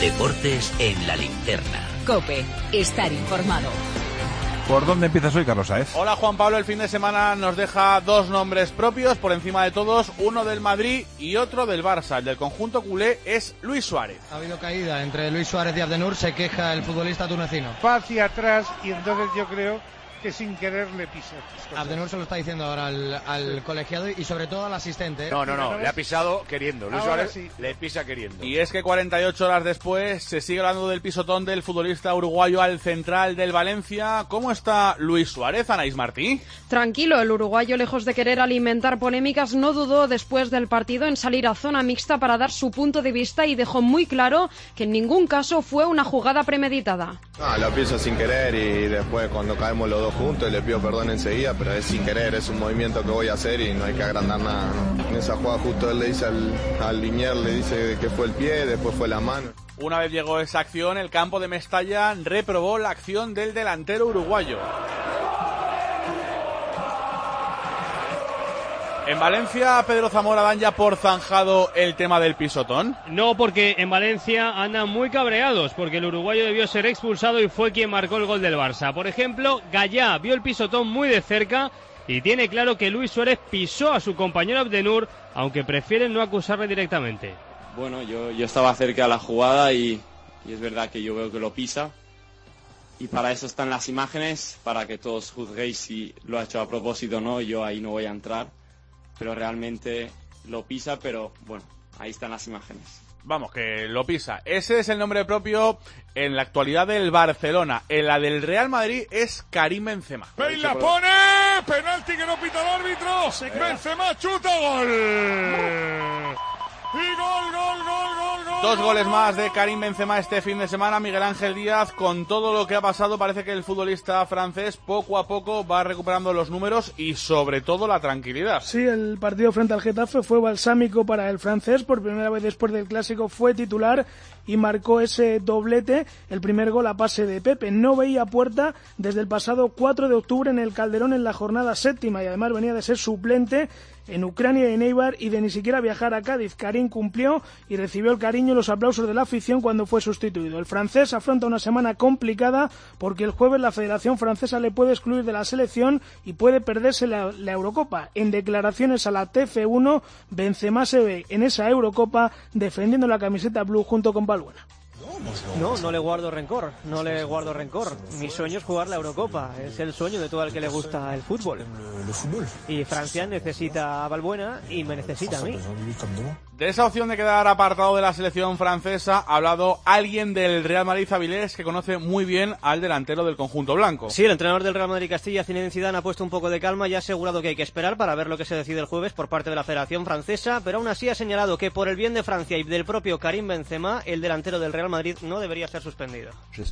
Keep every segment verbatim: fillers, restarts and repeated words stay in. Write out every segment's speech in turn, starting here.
Deportes en la linterna. COPE, estar informado. ¿Por dónde empiezas hoy, Carlos Sáez? Hola, Juan Pablo. El fin de semana nos deja dos nombres propios por encima de todos, uno del Madrid y otro del Barça. El del conjunto culé es Luis Suárez. Ha habido caída entre Luis Suárez y Abdenur, se queja el futbolista tunecino. Va hacia atrás y entonces yo creo que sin querer le pisa. Abdenur se lo está diciendo ahora al, al sí. colegiado y sobre todo al asistente. No, no, no, le ha pisado queriendo. Luis Suárez sí. le pisa queriendo. Y es que cuarenta y ocho horas después se sigue hablando del pisotón del futbolista uruguayo al central del Valencia. ¿Cómo está Luis Suárez, Anaís Martí? Tranquilo, el uruguayo, lejos de querer alimentar polémicas, no dudó después del partido en salir a zona mixta para dar su punto de vista y dejó muy claro que en ningún caso fue una jugada premeditada. Ah, lo pienso sin querer y después cuando caemos los dos juntos le pido perdón enseguida, pero es sin querer, es un movimiento que voy a hacer y no hay que agrandar nada, ¿no? En esa jugada justo él le dice al, al Linier, le dice que fue el pie, después fue la mano. Una vez llegó esa acción, el campo de Mestalla reprobó la acción del delantero uruguayo. ¿En Valencia, Pedro Zamora, dan ya por zanjado el tema del pisotón? No, porque en Valencia andan muy cabreados, porque el uruguayo debió ser expulsado y fue quien marcó el gol del Barça. Por ejemplo, Gallá vio el pisotón muy de cerca y tiene claro que Luis Suárez pisó a su compañero Abdenur, aunque prefieren no acusarle directamente. Bueno, yo, yo estaba cerca de la jugada y, y es verdad que yo veo que lo pisa. Y para eso están las imágenes, para que todos juzguéis si lo ha hecho a propósito o no. Yo ahí no voy a entrar. Pero realmente lo pisa, pero bueno, ahí están las imágenes. Vamos, que lo pisa. Ese es el nombre propio en la actualidad del Barcelona. En la del Real Madrid es Karim Benzema. ¡Bale la pone! ¡Penalti que no pita el árbitro! ¡Benzema chuta! ¡Gol! ¡Y gol, gol, gol, gol, gol! Dos goles más de Karim Benzema este fin de semana. Miguel Ángel Díaz, con todo lo que ha pasado, parece que el futbolista francés poco a poco va recuperando los números y sobre todo la tranquilidad. Sí, el partido frente al Getafe fue balsámico para el francés. Por primera vez después del Clásico fue titular y marcó ese doblete, el primer gol a pase de Pepe. No veía puerta desde el pasado cuatro de octubre en el Calderón en la jornada séptima y además venía de ser suplente en Ucrania y en Eibar y de ni siquiera viajar a Cádiz. Karim cumplió y recibió el cariño y los aplausos de la afición cuando fue sustituido. El francés afronta una semana complicada porque el jueves la Federación Francesa le puede excluir de la selección y puede perderse la, la Eurocopa. En declaraciones a la T F uno, Benzema se ve en esa Eurocopa defendiendo la camiseta blue junto con Balbuena. No, no le guardo rencor, no le guardo rencor. Mi sueño es jugar la Eurocopa, es el sueño de todo el que le gusta el fútbol. Y Francia necesita a Balbuena y me necesita a mí. De esa opción de quedar apartado de la selección francesa ha hablado alguien del Real Madrid, Avilés, que conoce muy bien al delantero del conjunto blanco. Sí, el entrenador del Real Madrid Castilla, Zinedine Zidane, ha puesto un poco de calma y ha asegurado que hay que esperar para ver lo que se decide el jueves por parte de la Federación Francesa, pero aún así ha señalado que por el bien de Francia y del propio Karim Benzema, el delantero del Real Madrid no debería ser suspendido.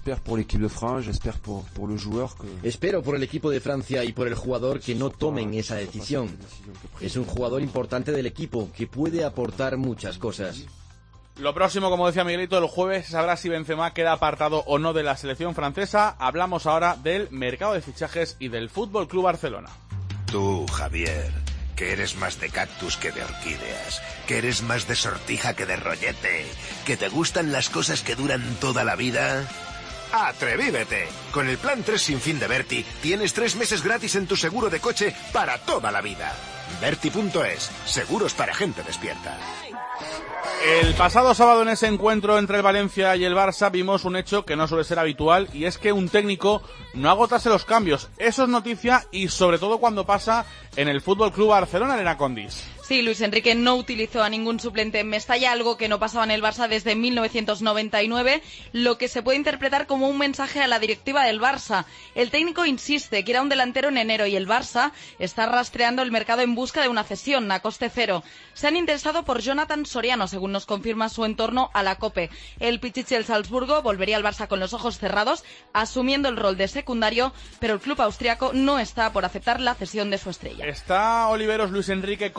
Espero por el equipo de Francia y por el jugador que no tomen esa decisión. Es un jugador importante del equipo que puede aportar muchas cosas. Lo próximo, como decía Miguelito, el jueves se sabrá si Benzema queda apartado o no de la selección francesa. Hablamos ahora del mercado de fichajes y del Fútbol Club Barcelona. Tú, Javier, que eres más de cactus que de orquídeas, que eres más de sortija que de rollete, que te gustan las cosas que duran toda la vida. ¡Atrevívete! Con el plan tres sin fin de Berti tienes tres meses gratis en tu seguro de coche para toda la vida. Berti punto es, seguros para gente despierta. El pasado sábado en ese encuentro entre el Valencia y el Barça vimos un hecho que no suele ser habitual y es que un técnico no agotase los cambios. Eso es noticia y sobre todo cuando pasa en el Fútbol Club Barcelona, Elena Condis. Sí, Luis Enrique no utilizó a ningún suplente en Mestalla, algo que no pasaba en el Barça desde mil novecientos noventa y nueve, lo que se puede interpretar como un mensaje a la directiva del Barça. El técnico insiste, quiere un delantero en enero y el Barça está rastreando el mercado en busca de una cesión a coste cero. Se han interesado por Jonathan Soriano, según nos confirma su entorno a la COPE. El Pichichi del Salzburgo volvería al Barça con los ojos cerrados, asumiendo el rol de secundario, pero el club austriaco no está por aceptar la cesión de su estrella. ¿Está Oliveros Luis Enrique convencido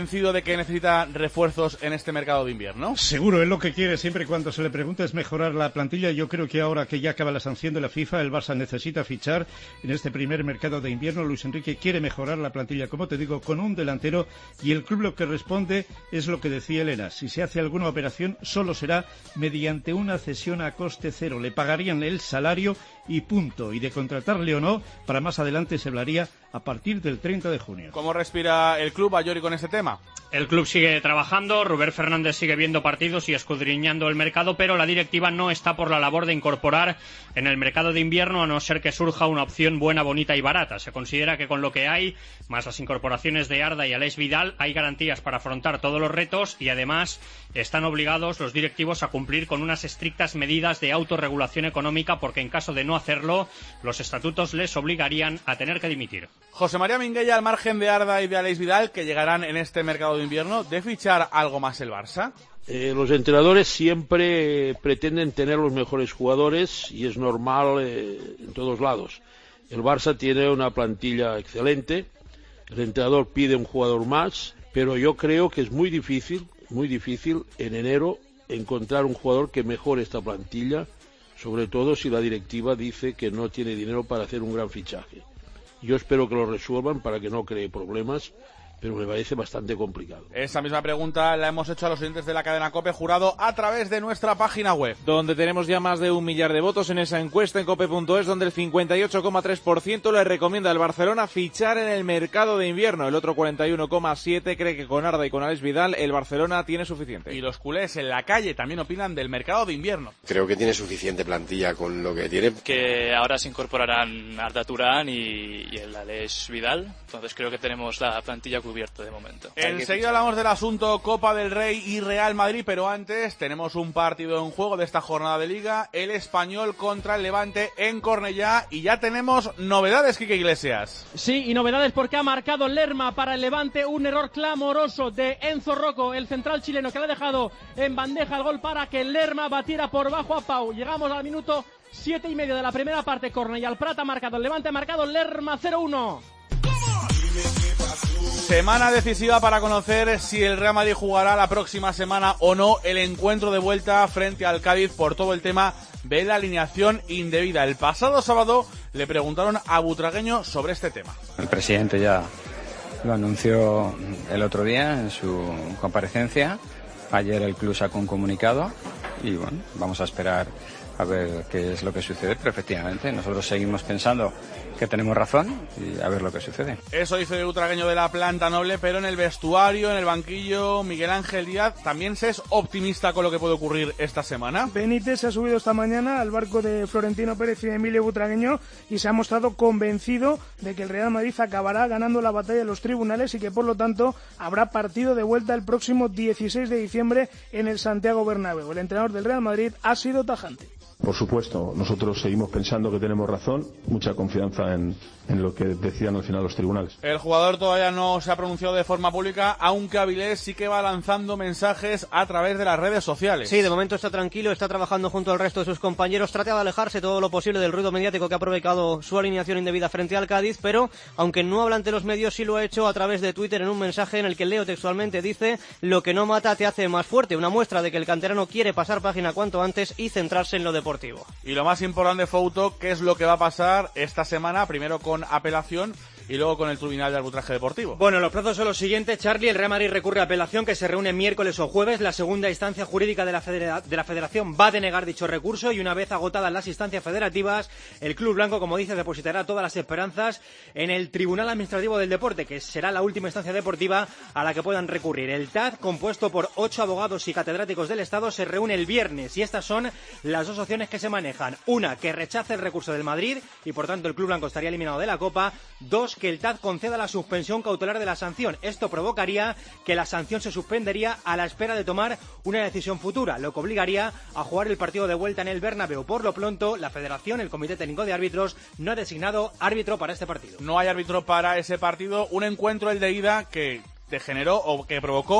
convencido de que necesita refuerzos en este mercado de invierno? Seguro, es lo que quiere siempre y cuando se le pregunta es mejorar la plantilla. Yo creo que ahora que ya acaba la sanción de la FIFA, el Barça necesita fichar en este primer mercado de invierno. Luis Enrique quiere mejorar la plantilla, como te digo, con un delantero, y el club lo que responde es lo que decía Elena. Si se hace alguna operación, solo será mediante una cesión a coste cero. Le pagarían el salario y punto. Y de contratarle o no, para más adelante se hablaría a partir del treinta de junio. ¿Cómo respira el club, Ayori, con este tema? El club sigue trabajando, Rubén Fernández sigue viendo partidos y escudriñando el mercado, pero la directiva no está por la labor de incorporar en el mercado de invierno, a no ser que surja una opción buena, bonita y barata. Se considera que con lo que hay, más las incorporaciones de Arda y Aleix Vidal, hay garantías para afrontar todos los retos, y además están obligados los directivos a cumplir con unas estrictas medidas de autorregulación económica, porque en caso de no hacerlo, los estatutos les obligarían a tener que dimitir. José María Minguella, al margen de Arda y de Aleix Vidal, que llegarán en este mercado de invierno, ¿de fichar algo más el Barça? Eh, los entrenadores siempre pretenden tener los mejores jugadores, y es normal eh, en todos lados. El Barça tiene una plantilla excelente, el entrenador pide un jugador más, pero yo creo que es muy difícil, muy difícil en enero encontrar un jugador que mejore esta plantilla, sobre todo si la directiva dice que no tiene dinero para hacer un gran fichaje. Yo espero que lo resuelvan para que no cree problemas, pero me parece bastante complicado. Esa misma pregunta la hemos hecho a los oyentes de la cadena COPE, jurado a través de nuestra página web, donde tenemos ya más de un millar de votos en esa encuesta en cope punto es, donde el cincuenta y ocho coma tres por ciento le recomienda al Barcelona fichar en el mercado de invierno. El otro cuarenta y uno coma siete por ciento cree que con Arda y con Aleix Vidal el Barcelona tiene suficiente. Y los culés en la calle también opinan del mercado de invierno. Creo que tiene suficiente plantilla con lo que tiene. Que ahora se incorporarán Arda Turán y, y el Aleix Vidal, entonces creo que tenemos la plantilla cubierta de momento. Enseguida hablamos del asunto Copa del Rey y Real Madrid, pero antes tenemos un partido en juego de esta jornada de Liga, el Español contra el Levante en Cornellá, y ya tenemos novedades, Quique Iglesias. Sí, y novedades porque ha marcado Lerma para el Levante, un error clamoroso de Enzo Rocco, el central chileno, que le ha dejado en bandeja el gol para que Lerma batiera por bajo a Pau. Llegamos al minuto siete y medio de la primera parte. Cornellá, el Prat ha marcado, el Levante ha marcado, Lerma cero uno. Semana decisiva para conocer si el Real Madrid jugará la próxima semana o no el encuentro de vuelta frente al Cádiz por todo el tema de la alineación indebida. El pasado sábado le preguntaron a Butragueño sobre este tema. El presidente ya lo anunció el otro día en su comparecencia. Ayer el club sacó un comunicado y bueno, vamos a esperar a ver qué es lo que sucede, pero efectivamente nosotros seguimos pensando que tenemos razón y a ver lo que sucede. Eso dice Butragueño de la planta noble, pero en el vestuario, en el banquillo, Miguel Ángel Díaz también se es optimista con lo que puede ocurrir esta semana. Benítez se ha subido esta mañana al barco de Florentino Pérez y de Emilio Butragueño y se ha mostrado convencido de que el Real Madrid acabará ganando la batalla en los tribunales y que por lo tanto habrá partido de vuelta el próximo dieciséis de diciembre en el Santiago Bernabéu. El entrenador del Real Madrid ha sido tajante. Por supuesto, nosotros seguimos pensando que tenemos razón, mucha confianza en, en lo que decidan al final los tribunales. El jugador todavía no se ha pronunciado de forma pública, aunque Avilés sí que va lanzando mensajes a través de las redes sociales. Sí, de momento está tranquilo, está trabajando junto al resto de sus compañeros, trata de alejarse todo lo posible del ruido mediático que ha provocado su alineación indebida frente al Cádiz, pero aunque no habla ante los medios, sí lo ha hecho a través de Twitter en un mensaje en el que leo textualmente, dice: lo que no mata te hace más fuerte, una muestra de que el canterano quiere pasar página cuanto antes y centrarse en lo deportivo. Y lo más importante, Fouto, ¿qué es lo que va a pasar esta semana? Primero con apelación y luego con el Tribunal de Arbitraje Deportivo. Bueno, los plazos son los siguientes, Charlie. El Real Madrid recurre a apelación, que se reúne miércoles o jueves. La segunda instancia jurídica de la, federa- de la Federación va a denegar dicho recurso y una vez agotadas las instancias federativas, el Club Blanco, como dice, depositará todas las esperanzas en el Tribunal Administrativo del Deporte, que será la última instancia deportiva a la que puedan recurrir. El T A D, compuesto por ocho abogados y catedráticos del Estado, se reúne el viernes y estas son las dos opciones que se manejan. Una, que rechace el recurso del Madrid y por tanto el Club Blanco estaría eliminado de la Copa. Dos, que el T A D conceda la suspensión cautelar de la sanción. Esto provocaría que la sanción se suspendería a la espera de tomar una decisión futura, lo que obligaría a jugar el partido de vuelta en el Bernabéu. Por lo pronto, la Federación, el Comité Técnico de Árbitros, no ha designado árbitro para este partido. No hay árbitro para ese partido, un encuentro, el de ida, que degeneró o que provocó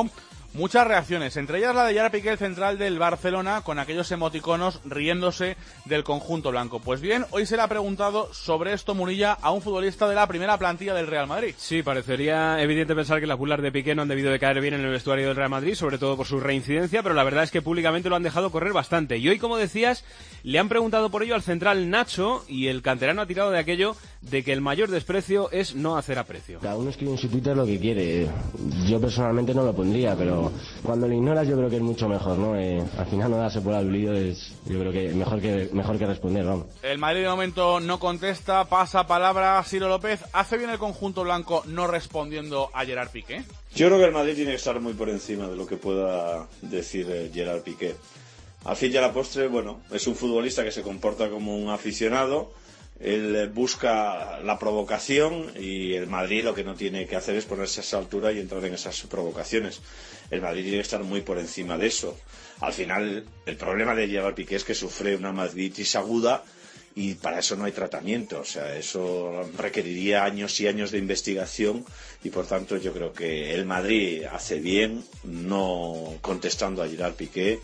muchas reacciones, entre ellas la de Gerard Piqué, el central del Barcelona, con aquellos emoticonos riéndose del conjunto blanco. Pues bien, hoy se le ha preguntado sobre esto, Munilla, a un futbolista de la primera plantilla del Real Madrid. Sí, parecería evidente pensar que las burlas de Piqué no han debido de caer bien en el vestuario del Real Madrid, sobre todo por su reincidencia, pero la verdad es que públicamente lo han dejado correr bastante. Y hoy, como decías, le han preguntado por ello al central Nacho, y el canterano ha tirado de aquello de que el mayor desprecio es no hacer aprecio. Cada uno escribe en su Twitter lo que quiere. Yo personalmente no lo pondría, pero cuando lo ignoras yo creo que es mucho mejor, ¿no? Eh, al final no darse por aludido es, yo creo que mejor que mejor que responder, ¿no? El Madrid de momento no contesta, pasa palabra a Ciro López. ¿Hace bien el conjunto blanco no respondiendo a Gerard Piqué? Yo creo que el Madrid tiene que estar muy por encima de lo que pueda decir eh, Gerard Piqué. Al fin y a la postre, bueno, es un futbolista que se comporta como un aficionado. Él busca la provocación y el Madrid lo que no tiene que hacer es ponerse a esa altura y entrar en esas provocaciones. El Madrid tiene que estar muy por encima de eso. Al final, el problema de Gerard Piqué es que sufre una madritis aguda y para eso no hay tratamiento. O sea, eso requeriría años y años de investigación y por tanto yo creo que el Madrid hace bien no contestando a Gerard Piqué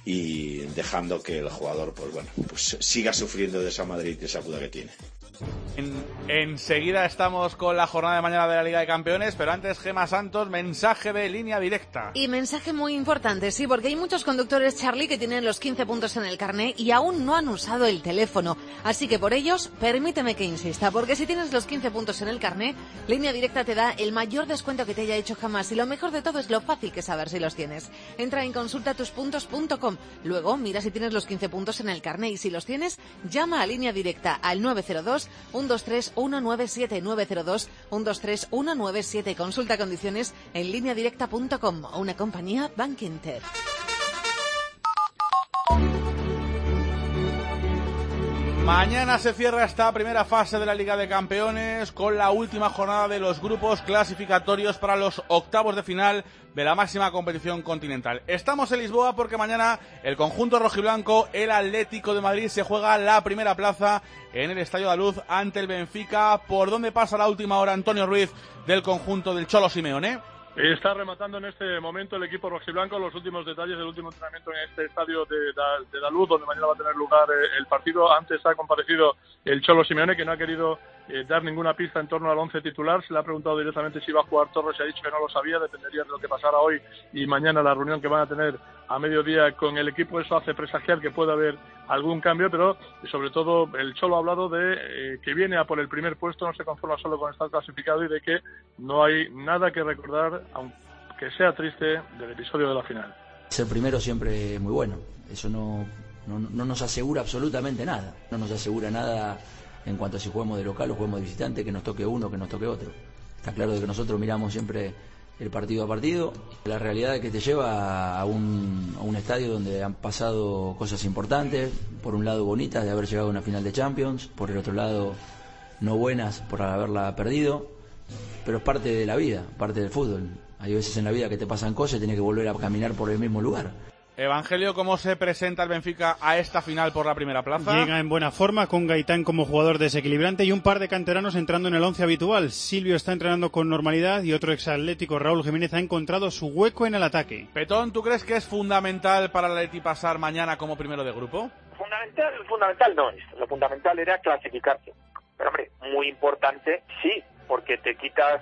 y dejando que el jugador pues bueno pues siga sufriendo de esa madritis aguda que tiene. En, enseguida estamos con la jornada de mañana de la Liga de Campeones, pero antes Gemma Santos, mensaje de línea directa. Y mensaje muy importante, sí, porque hay muchos conductores, Charlie, que tienen los quince puntos en el carné y aún no han usado el teléfono. Así que por ellos, permíteme que insista, porque si tienes los quince puntos en el carné, Línea Directa te da el mayor descuento que te haya hecho jamás. Y lo mejor de todo es lo fácil que es saber si los tienes. Entra en consulta tus puntos punto com. Luego, mira si tienes los quince puntos en el carné y si los tienes, llama a Línea Directa al nueve cero dos, uno dos tres, uno nueve siete, nueve cero dos, uno dos tres, uno nueve siete. Consulta condiciones en línea directa punto com, una compañía Bankinter. Mañana se cierra esta primera fase de la Liga de Campeones con la última jornada de los grupos clasificatorios para los octavos de final de la máxima competición continental. Estamos en Lisboa porque mañana el conjunto rojiblanco, el Atlético de Madrid, se juega la primera plaza en el Estadio da Luz ante el Benfica. ¿Por dónde pasa la última hora Antonio Ruiz del conjunto del Cholo Simeone? Está rematando en este momento el equipo rojiblanco los últimos detalles del último entrenamiento en este estadio de, de, de la Luz, donde mañana va a tener lugar eh, el partido. Antes ha comparecido el Cholo Simeone, que no ha querido eh, dar ninguna pista en torno al once titular. Se le ha preguntado directamente si iba a jugar Torres y ha dicho que no lo sabía. Dependería de lo que pasara hoy y mañana la reunión que van a tener a mediodía con el equipo. Eso hace presagiar que pueda haber algún cambio, pero sobre todo el Cholo ha hablado de eh, que viene a por el primer puesto, no se conforma solo con estar clasificado y de que no hay nada que recordar, aunque sea triste, del episodio de la final. Ser primero siempre es muy bueno, eso no, no, no nos asegura absolutamente nada, no nos asegura nada en cuanto a si jugamos de local o jugamos de visitante, que nos toque uno, que nos toque otro. Está claro de que nosotros miramos siempre el partido a partido, la realidad es que te lleva a un, a un estadio donde han pasado cosas importantes, por un lado bonitas de haber llegado a una final de Champions, por el otro lado no buenas por haberla perdido, pero es parte de la vida, parte del fútbol. Hay veces en la vida que te pasan cosas y tienes que volver a caminar por el mismo lugar. Evangelio, ¿cómo se presenta el Benfica a esta final por la primera plaza? Llega en buena forma, con Gaitán como jugador desequilibrante y un par de canteranos entrando en el once habitual. Silvio está entrenando con normalidad y otro exatlético, Raúl Jiménez, ha encontrado su hueco en el ataque. Petón, ¿tú crees que es fundamental para el Atleti pasar mañana como primero de grupo? Fundamental, fundamental no es. Lo fundamental era clasificarse. Pero hombre, muy importante sí, porque te quitas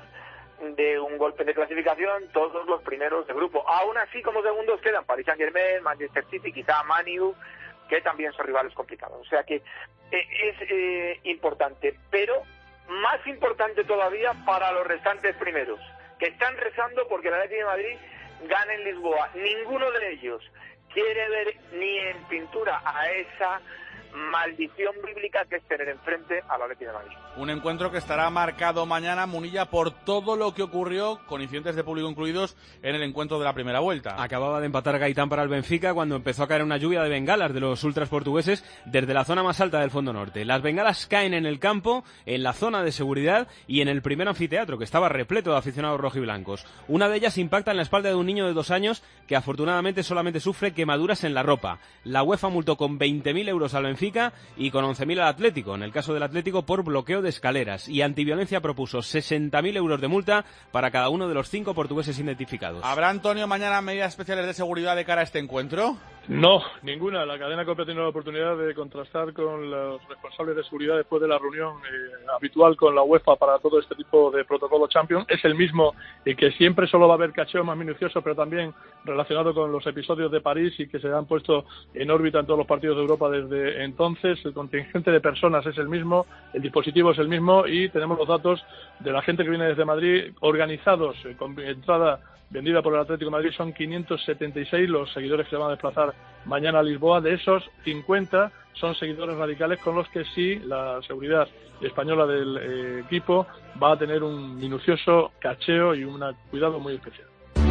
de un golpe de clasificación todos los primeros de grupo. Aún así, como segundos quedan Paris Saint-Germain, Manchester City, quizá Man U, que también son rivales complicados. O sea que eh, es eh, importante, pero más importante todavía para los restantes primeros, que están rezando porque el Atlético de Madrid gane en Lisboa. Ninguno de ellos quiere ver ni en pintura a esa maldición bíblica que es tener enfrente al Atlético de Madrid. Un encuentro que estará marcado mañana, Munilla, por todo lo que ocurrió, con incidentes de público incluidos, en el encuentro de la primera vuelta. Acababa de empatar Gaitán para el Benfica cuando empezó a caer una lluvia de bengalas de los ultras portugueses desde la zona más alta del fondo norte. Las bengalas caen en el campo, en la zona de seguridad y en el primer anfiteatro, que estaba repleto de aficionados rojiblancos. Una de ellas impacta en la espalda de un niño de dos años que afortunadamente solamente sufre quemaduras en la ropa. La UEFA multó con veinte mil euros al Benfica Benfica y con once mil al Atlético, en el caso del Atlético por bloqueo de escaleras. Y Antiviolencia propuso sesenta mil euros de multa para cada uno de los cinco portugueses identificados. ¿Habrá, Antonio, mañana medidas especiales de seguridad de cara a este encuentro? No, ninguna. La cadena COPE ha tenido la oportunidad de contrastar con los responsables de seguridad después de la reunión eh, habitual con la UEFA para todo este tipo de protocolo Champions. Es el mismo y que siempre solo va a haber cacheo más minucioso, pero también relacionado con los episodios de París y que se han puesto en órbita en todos los partidos de Europa desde entonces. El contingente de personas es el mismo, el dispositivo es el mismo y tenemos los datos de la gente que viene desde Madrid organizados eh, con entrada vendida por el Atlético de Madrid. Son quinientos setenta y seis los seguidores que se van a desplazar mañana a Lisboa. De esos, cincuenta son seguidores radicales con los que sí la seguridad española del eh, equipo va a tener un minucioso cacheo y un cuidado muy especial.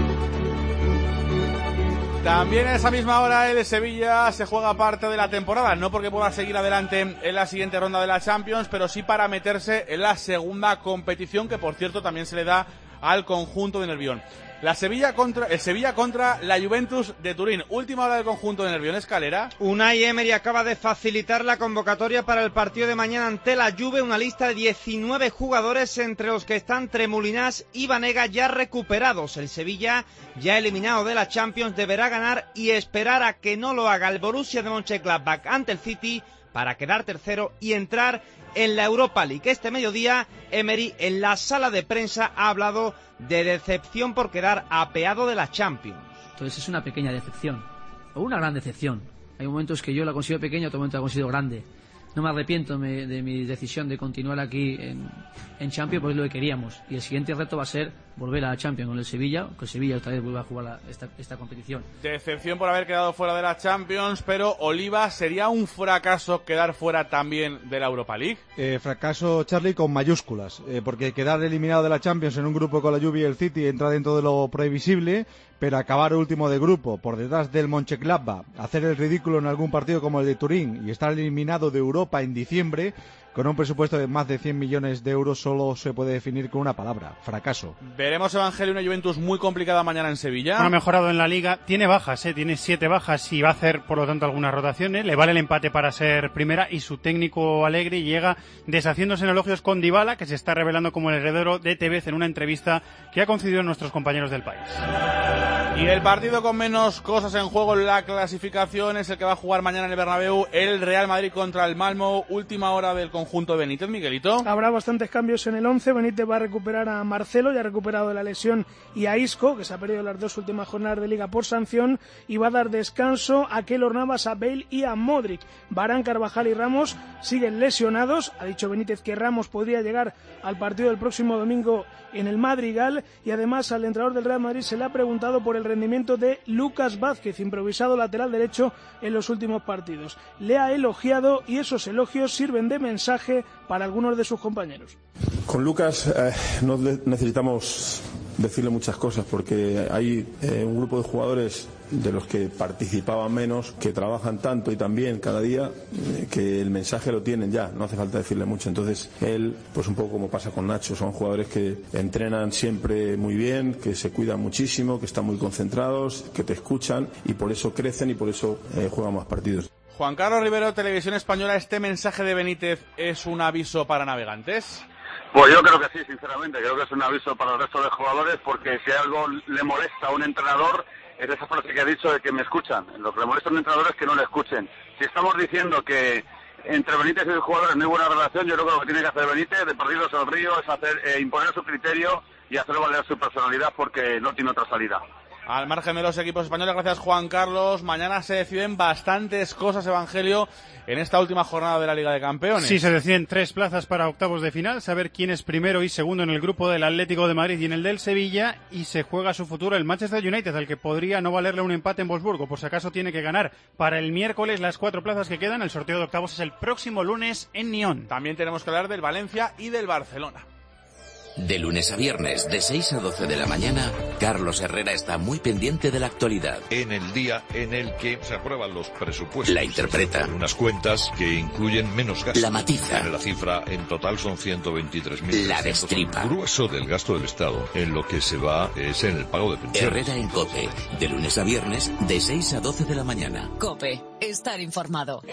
También a esa misma hora el Sevilla se juega parte de la temporada, no porque pueda seguir adelante en la siguiente ronda de la Champions, pero sí para meterse en la segunda competición, que por cierto también se le da al conjunto de Nervión. La Sevilla contra, el Sevilla contra la Juventus de Turín. Última hora del conjunto de Nervión. Escalera. Unai Emery acaba de facilitar la convocatoria para el partido de mañana ante la Juve. Una lista de diecinueve jugadores, entre los que están Tremoulinas y Banega ya recuperados. El Sevilla, ya eliminado de la Champions, deberá ganar y esperar a que no lo haga el Borussia de Mönchengladbach ante el City para quedar tercero y entrar en la Europa League. Este mediodía, Emery en la sala de prensa ha hablado de decepción por quedar apeado de la Champions. Entonces es una pequeña decepción, o una gran decepción. Hay momentos que yo la considero pequeña, otros momentos la considero grande. No me arrepiento me, de mi decisión de continuar aquí en, en Champions, porque es lo que queríamos. Y el siguiente reto va a ser volver a la Champions con el Sevilla, que el Sevilla otra vez vuelva a jugar la, esta, esta competición. Decepción por haber quedado fuera de la Champions, pero Oliva, ¿sería un fracaso quedar fuera también de la Europa League? Eh, fracaso, Charlie, con mayúsculas, eh, porque quedar eliminado de la Champions en un grupo con la Juve y el City entra dentro de lo previsible, pero acabar último de grupo por detrás del Mönchengladbach, hacer el ridículo en algún partido como el de Turín y estar eliminado de Europa en diciembre, con un presupuesto de más de cien millones de euros, solo se puede definir con una palabra: fracaso. Veremos, Evangelio, una Juventus muy complicada mañana en Sevilla. No ha mejorado en la Liga, tiene bajas, ¿eh? tiene siete bajas y va a hacer por lo tanto algunas rotaciones, le vale el empate para ser primera y su técnico Allegri llega deshaciéndose en elogios con Dybala, que se está revelando como el heredero de Tevez en una entrevista que ha concedido a nuestros compañeros del País. Y el partido con menos cosas en juego en la clasificación es el que va a jugar mañana en el Bernabéu, el Real Madrid contra el Malmo. Última hora del conjunto de Benítez. Miguelito. Habrá bastantes cambios en el once. Benítez va a recuperar a Marcelo, ya ha recuperado de la lesión, y a Isco, que se ha perdido las dos últimas jornadas de Liga por sanción, y va a dar descanso a Keylor Navas, a Bale y a Modric. Varane, Carvajal y Ramos siguen lesionados. Ha dicho Benítez que Ramos podría llegar al partido del próximo domingo en el Madrigal, y además al entrenador del Real Madrid se le ha preguntado por el rendimiento de Lucas Vázquez, improvisado lateral derecho en los últimos partidos. Le ha elogiado y esos elogios sirven de mensaje para algunos de sus compañeros. Con Lucas eh, no necesitamos decirle muchas cosas, porque hay eh, un grupo de jugadores de los que participaban menos, que trabajan tanto y también cada día, eh, que el mensaje lo tienen ya, no hace falta decirle mucho. Entonces él, pues un poco como pasa con Nacho, son jugadores que entrenan siempre muy bien, que se cuidan muchísimo, que están muy concentrados, que te escuchan y por eso crecen y por eso eh, juegan más partidos. Juan Carlos Rivero, Televisión Española, ¿este mensaje de Benítez es un aviso para navegantes? Pues yo creo que sí, sinceramente, creo que es un aviso para el resto de jugadores, porque si algo le molesta a un entrenador es esa frase que ha dicho de que me escuchan. Lo que le molesta a un entrenador es que no le escuchen. Si estamos diciendo que entre Benítez y el jugador no hay buena relación, yo creo que lo que tiene que hacer Benítez, de perdidos al río, es hacer eh, imponer su criterio y hacer valer su personalidad, porque no tiene otra salida. Al margen de los equipos españoles, gracias Juan Carlos. Mañana se deciden bastantes cosas, Evangelio, en esta última jornada de la Liga de Campeones. Sí, se deciden tres plazas para octavos de final, saber quién es primero y segundo en el grupo del Atlético de Madrid y en el del Sevilla, y se juega su futuro el Manchester United, al que podría no valerle un empate en Wolfsburgo, por si acaso tiene que ganar para el miércoles las cuatro plazas que quedan. El sorteo de octavos es el próximo lunes en Nyon. También tenemos que hablar del Valencia y del Barcelona. De lunes a viernes, de seis a doce de la mañana, Carlos Herrera está muy pendiente de la actualidad. En el día en el que se aprueban los presupuestos. La interpreta. Unas cuentas que incluyen menos gasto. La matiza. La cifra en total son ciento veintitrés mil. La destripa. El grueso del gasto del Estado en lo que se va es en el pago de pensiones. Herrera en COPE. De lunes a viernes, de seis a doce de la mañana. COPE. Estar informado.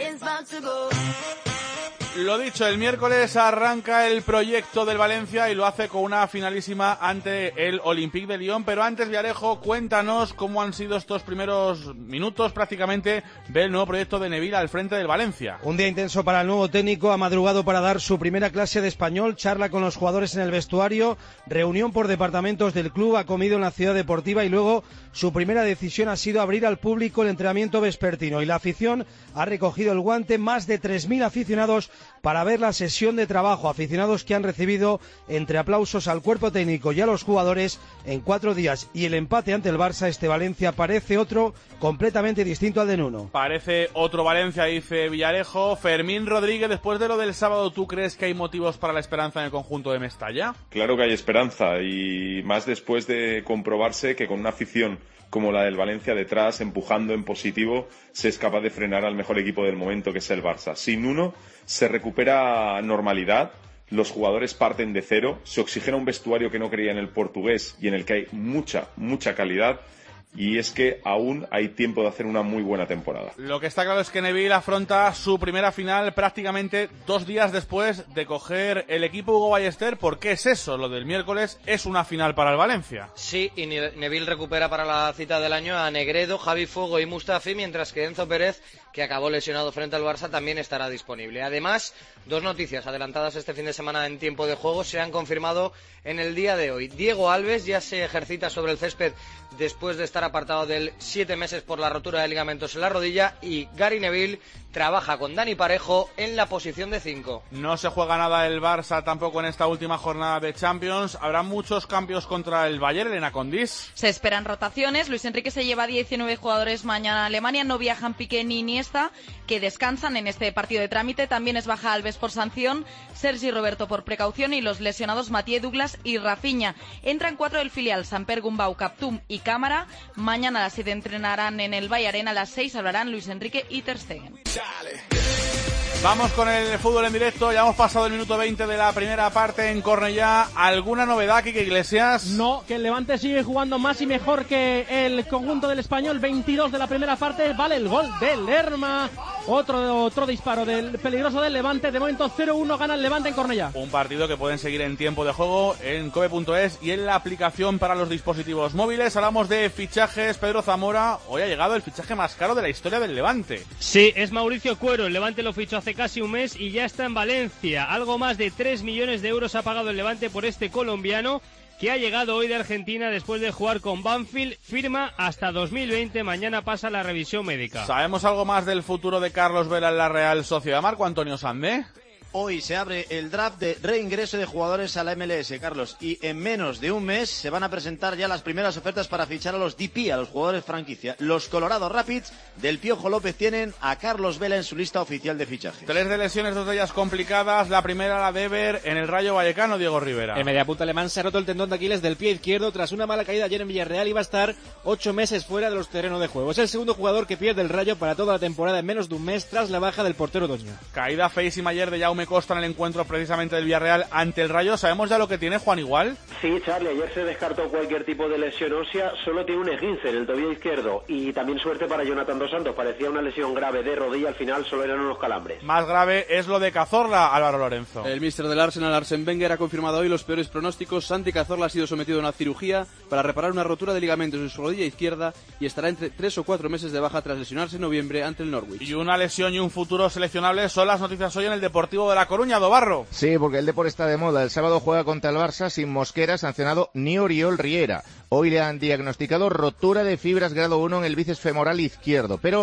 Lo dicho, el miércoles arranca el proyecto del Valencia y lo hace con una finalísima ante el Olympique de Lyon. Pero antes, Villarejo, cuéntanos cómo han sido estos primeros minutos prácticamente del nuevo proyecto de Neville al frente del Valencia. Un día intenso para el nuevo técnico, ha madrugado para dar su primera clase de español, charla con los jugadores en el vestuario, reunión por departamentos del club, ha comido en la ciudad deportiva y luego su primera decisión ha sido abrir al público el entrenamiento vespertino. Y la afición ha recogido el guante, más de tres mil aficionados para ver la sesión de trabajo, aficionados que han recibido entre aplausos al cuerpo técnico y a los jugadores en cuatro días. Y el empate ante el Barça, este Valencia parece otro completamente distinto al de Nuno. Parece otro Valencia, dice Villarejo. Fermín Rodríguez, después de lo del sábado, ¿tú crees que hay motivos para la esperanza en el conjunto de Mestalla? Claro que hay esperanza, y más después de comprobarse que con una afición como la del Valencia detrás, empujando en positivo, se es capaz de frenar al mejor equipo del momento, que es el Barça. Sin uno se recupera normalidad, los jugadores parten de cero, se oxigena un vestuario que no creía en el portugués y en el que hay mucha, mucha calidad. Y es que aún hay tiempo de hacer una muy buena temporada. Lo que está claro es que Neville afronta su primera final prácticamente dos días después de coger el equipo Hugo Ballester. ¿Por qué es eso? Lo del miércoles es una final para el Valencia. Sí, y Neville recupera para la cita del año a Negredo, Javi Fuego y Mustafi, mientras que Enzo Pérez, que acabó lesionado frente al Barça, también estará disponible. Además, dos noticias adelantadas este fin de semana en tiempo de juego se han confirmado en el día de hoy. Diego Alves ya se ejercita sobre el césped después de estar apartado del siete meses por la rotura de ligamentos en la rodilla, y Gary Neville trabaja con Dani Parejo en la posición de cinco. No se juega nada el Barça tampoco en esta última jornada de Champions. Habrá muchos cambios contra el Bayern, Elena Condis. Se esperan rotaciones. Luis Enrique se lleva diecinueve jugadores mañana a Alemania. No viajan Piqué ni Iniesta, que descansan en este partido de trámite. También es baja Alves por sanción, Sergi Roberto por precaución y los lesionados Mathieu Douglas y Rafinha. Entran cuatro del filial: Samper, Gumbau, Kaptum y Cámara. Mañana a las siete entrenarán en el Bayern Arena. A las seis hablarán Luis Enrique y Ter Stegen. Vamos con el fútbol en directo. Ya hemos pasado el minuto veinte de la primera parte en Cornellá. ¿Alguna novedad, Quique Iglesias? No, que el Levante sigue jugando más y mejor que el conjunto del Español. veintidós de la primera parte. Vale el gol de Lerma. Otro, otro disparo del peligroso del Levante. De momento cero uno gana el Levante en Cornellá. Un partido que pueden seguir en tiempo de juego en cope punto es y en la aplicación para los dispositivos móviles. Hablamos de fichajes. Pedro Zamora, hoy ha llegado el fichaje más caro de la historia del Levante. Sí, es Mauricio Cuero. El Levante lo fichó hace casi un mes y ya está en Valencia. Algo más de tres millones de euros ha pagado el Levante por este colombiano, que ha llegado hoy de Argentina después de jugar con Banfield. Firma hasta dos mil veinte, mañana pasa la revisión médica. ¿Sabemos algo más del futuro de Carlos Vela en la Real Sociedad? Marco Antonio Sandé. Hoy se abre el draft de reingreso de jugadores a la M L S, Carlos, y en menos de un mes se van a presentar ya las primeras ofertas para fichar a los D P, a los jugadores franquicia. Los Colorado Rapids del Piojo López tienen a Carlos Vela en su lista oficial de fichajes. Tres de lesiones, dos de ellas complicadas. La primera la de Ever en el Rayo Vallecano, Diego Rivera. El mediapunta alemán se ha roto el tendón de Aquiles del pie izquierdo tras una mala caída ayer en Villarreal y va a estar ocho meses fuera de los terrenos de juego. Es el segundo jugador que pierde el Rayo para toda la temporada en menos de un mes tras la baja del portero Doña. Caída feísima ayer de Jaume Costa en el encuentro precisamente del Villarreal ante el Rayo. ¿Sabemos ya lo que tiene Juan Igual? Sí, Charlie, ayer se descartó cualquier tipo de lesión ósea, solo tiene un esguince en el tobillo izquierdo y también suerte para Jonathan Dos Santos, parecía una lesión grave de rodilla, al final solo eran unos calambres. Más grave es lo de Cazorla, Álvaro Lorenzo. El míster del Arsenal, Arsene Wenger, ha confirmado hoy los peores pronósticos. Santi Cazorla ha sido sometido a una cirugía para reparar una rotura de ligamentos en su rodilla izquierda y estará entre tres o cuatro meses de baja tras lesionarse en noviembre ante el Norwich. Y una lesión y un futuro seleccionable son las noticias hoy en el Deportivo de La Coruña, Dobarro. Sí, porque el Depor está de moda. El sábado juega contra el Barça sin Mosquera, sancionado ni Oriol Riera. Hoy le han diagnosticado rotura de fibras grado uno en el bíceps femoral izquierdo, pero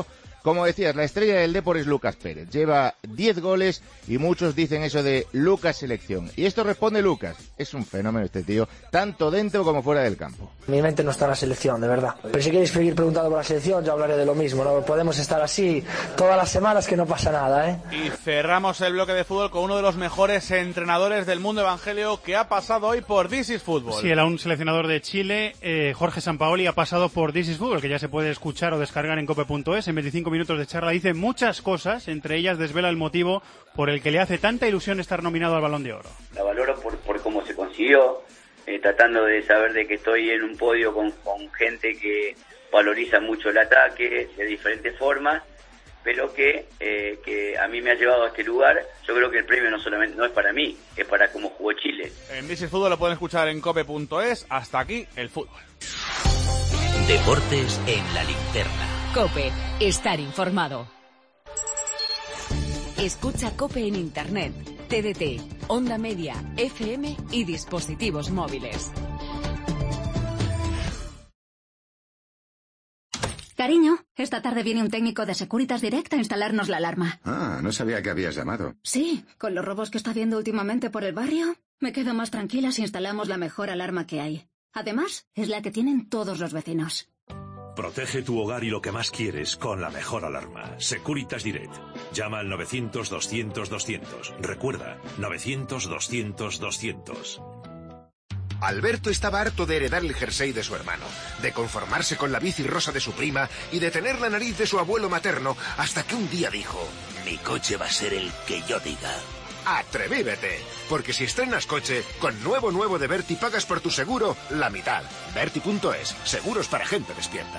Como decías, la estrella del Depor es Lucas Pérez. Lleva diez goles y muchos dicen eso de Lucas selección. Y esto responde Lucas. Es un fenómeno este tío, tanto dentro como fuera del campo. Mi mente no está en la selección, de verdad. Pero si queréis seguir preguntando por la selección, yo hablaré de lo mismo. No podemos estar así todas las semanas que no pasa nada, ¿eh? Y cerramos el bloque de fútbol con uno de los mejores entrenadores del mundo, Evangelio, que ha pasado hoy por This is Football. Sí, el aún seleccionador de Chile, eh, Jorge Sampaoli, ha pasado por This is Football, que ya se puede escuchar o descargar en cope punto es. En veinticinco minutos de charla dice muchas cosas, entre ellas desvela el motivo por el que le hace tanta ilusión estar nominado al Balón de Oro. La valoro por, por cómo se consiguió, eh, tratando de saber de que estoy en un podio con, con gente que valoriza mucho el ataque de diferentes formas, pero que, eh, que a mí me ha llevado a este lugar. Yo creo que el premio no solamente no es para mí, es para cómo jugó Chile. En This is Football lo pueden escuchar en cope punto es. Hasta aquí el fútbol. Deportes en la linterna. COPE, estar informado. Escucha COPE en Internet, T D T, Onda Media, F M y dispositivos móviles. Cariño, esta tarde viene un técnico de Securitas Direct a instalarnos la alarma. Ah, no sabía que habías llamado. Sí, con los robos que está habiendo últimamente por el barrio, me quedo más tranquila si instalamos la mejor alarma que hay. Además, es la que tienen todos los vecinos. Protege tu hogar y lo que más quieres con la mejor alarma. Securitas Direct. Llama al novecientos doscientos doscientos. Recuerda, novecientos doscientos doscientos. Alberto estaba harto de heredar el jersey de su hermano, de conformarse con la bici rosa de su prima y de tener la nariz de su abuelo materno, hasta que un día dijo: mi coche va a ser el que yo diga. ¡Atrevívete! Porque si estrenas coche, con nuevo nuevo de Berti pagas por tu seguro la mitad. Berti punto es, seguros para gente despierta.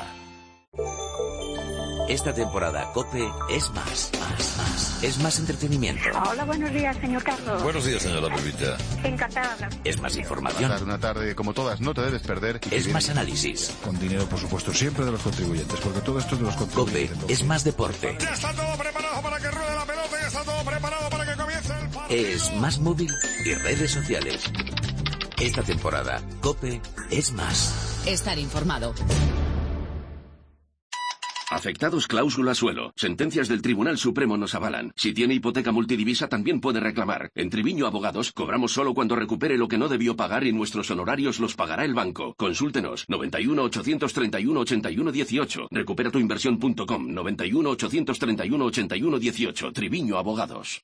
Esta temporada COPE es más, más, más. Es más entretenimiento. Hola, buenos días, señor Carlos. Buenos días, señora Pepita. Encantada. Es más información. Una tarde como todas, no te debes perder. Es más análisis. Con dinero, por supuesto, siempre de los contribuyentes, porque todo esto es de los contribuyentes. COPE es más deporte. Ya está todo preparado para que ruede la pelota, ya está todo preparado para que comience el partido. Es más móvil y redes sociales. Esta temporada, COPE es más. Estar informado. Afectados cláusula suelo. Sentencias del Tribunal Supremo nos avalan. Si tiene hipoteca multidivisa también puede reclamar. En Triviño Abogados cobramos solo cuando recupere lo que no debió pagar y nuestros honorarios los pagará el banco. Consúltenos. noventa y uno, ochocientos treinta y uno, ochenta y uno dieciocho. Recupera tu inversión punto com. noventa y uno, ochocientos treinta y uno, ochenta y uno dieciocho. Triviño Abogados.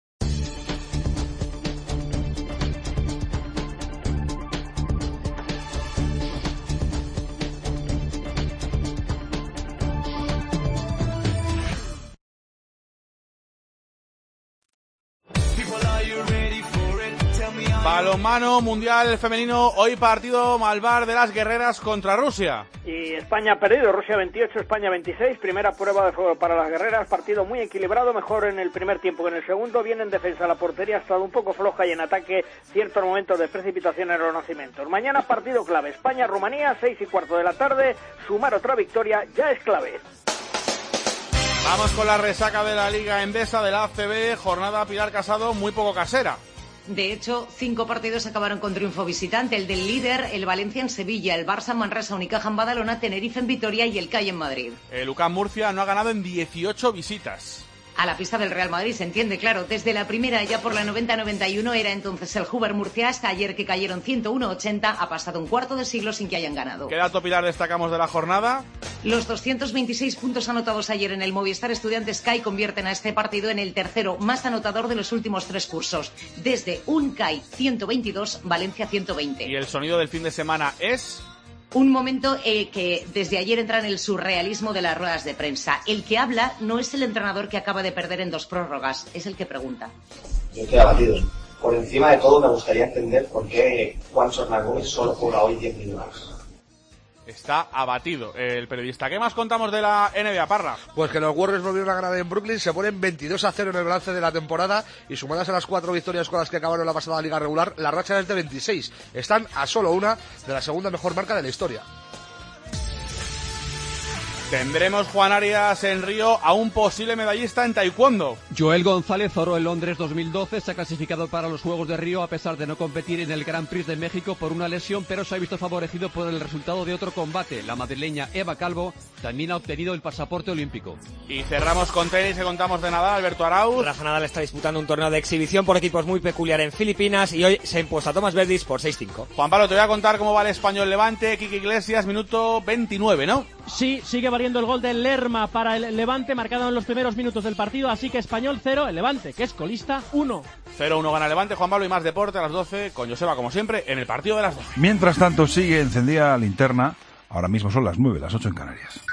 Balonmano mundial femenino, hoy partido Malvar de las guerreras contra Rusia. Y España ha perdido, Rusia veintiocho, España veintiséis, primera prueba de fuego para las guerreras, partido muy equilibrado, mejor en el primer tiempo que en el segundo, bien en defensa, la portería ha estado un poco floja y en ataque ciertos momentos de precipitación en los nacimientos. Mañana partido clave, España-Rumanía, seis y cuarto de la tarde, sumar otra victoria ya es clave. Vamos con la resaca de la Liga Endesa de la A C B, jornada Pilar Casado muy poco casera. De hecho, cinco partidos acabaron con triunfo visitante. El del líder, el Valencia en Sevilla, el Barça en Manresa, Unicaja en Badalona, Tenerife en Vitoria y el C A I en Madrid. El U C A M Murcia no ha ganado en dieciocho visitas. A la pista del Real Madrid, se entiende, claro. Desde la primera, ya por la noventa noventa y uno, era entonces el Hoover Murcia. Hasta ayer, que cayeron ciento uno ochenta. Ha pasado un cuarto de siglo sin que hayan ganado. ¿Qué dato, Pilar, destacamos de la jornada? Los doscientos veintiséis puntos anotados ayer en el Movistar Estudiantes C A I convierten a este partido en el tercero más anotador de los últimos tres cursos. Desde un C A I ciento veintidós, Valencia ciento veinte. ¿Y el sonido del fin de semana es...? Un momento eh, que desde ayer entra en el surrealismo de las ruedas de prensa. El que habla no es el entrenador que acaba de perder en dos prórrogas, es el que pregunta. Yo estoy abatido. Por encima de todo me gustaría entender por qué Juan Sornán Gómez solo juega hoy diez minutos. Está abatido el periodista. ¿Qué más contamos de la N B A, Parra? Pues que los Warriors volvieron a ganar en Brooklyn, se ponen veintidós a cero en el balance de la temporada y sumadas a las cuatro victorias con las que acabaron la pasada liga regular, la racha es de veintiséis. Están a solo una de la segunda mejor marca de la historia. Tendremos, Juan Arias, en Río a un posible medallista en taekwondo. Joel González, oro en Londres dos mil doce, se ha clasificado para los Juegos de Río a pesar de no competir en el Grand Prix de México por una lesión, pero se ha visto favorecido por el resultado de otro combate. La madrileña Eva Calvo también ha obtenido el pasaporte olímpico. Y cerramos con tenis y contamos de Nadal, Alberto Arauz. Rafa Nadal está disputando un torneo de exhibición por equipos muy peculiar en Filipinas y hoy se ha impuesto a Tomás Verdis por seis cinco. Juan Pablo, te voy a contar cómo va el Español Levante. Kike Iglesias, minuto veintinueve, ¿no? Sí, sigue valiendo el gol del Lerma para el Levante, marcado en los primeros minutos del partido, así que Español cero, el Levante, que es colista, uno. cero uno gana Levante, Juan Pablo, y más deporte a las doce con Joseba, como siempre, en el partido de las doce. Mientras tanto, sigue encendida la linterna. Ahora mismo son las nueve, las ocho en Canarias.